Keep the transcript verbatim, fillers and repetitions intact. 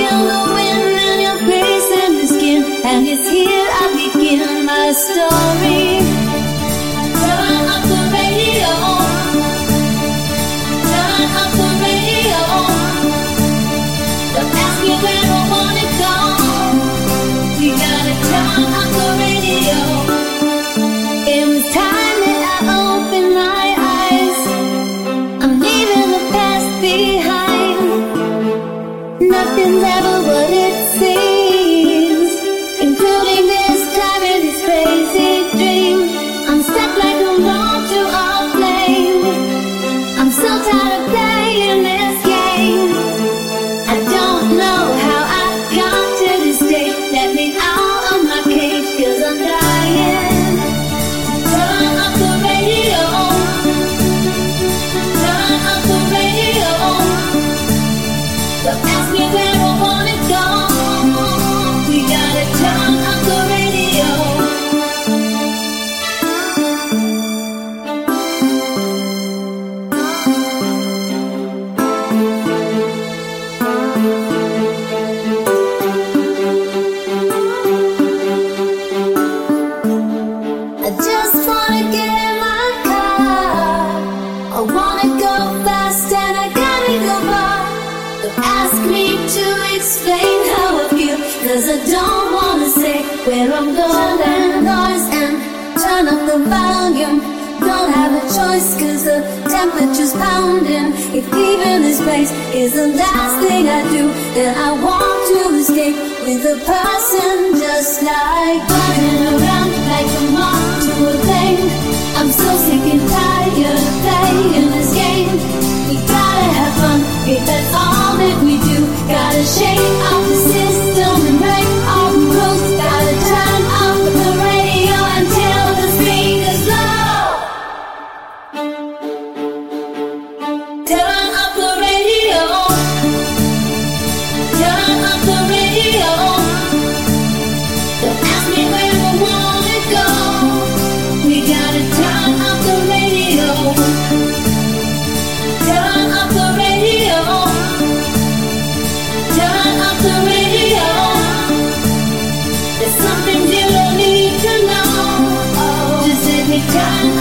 feel the wind in your face and your skin, and it's here I begin my story. Turn up the radio, turn up the radio. Don't ask me where I wanna go. We gotta turn up the radio. It was time that I opened my eyes. I'm leaving the past behind. Nothing's ever what it seems, including this time and this crazy dream. I'm stuck like a moth to a flame. I'm so tired of playing this game. I don't know how I got to this state. Let me out of my cage, 'cause I'm dying. Turn up the radio, turn up the radio. Don't ask me where I wanna go. We gotta turn up the radio. I just wanna get in my car. I wanna go fast and I gotta go far. Don't ask me to explain how I feel, 'cause I don't wanna say where I'm going. Turn down the noise and turn up the volume. Don't have a choice, 'cause the temperature's pounding. If leaving this place is the last thing I do, then I want to escape with a person just like running around like a moth to a flame. I'm so sick and tired of playing this game. We gotta have fun, if that's all that we do. Gotta shake off the system and break all the rules. Gotta turn up the radio until the speakers blow. Turn up the radio, turn up the radio. Don't ask me where I wanna go. We gotta turn up the radio. Turn up the radio, turn up the radio. There's something you don't need to know. Just let me turn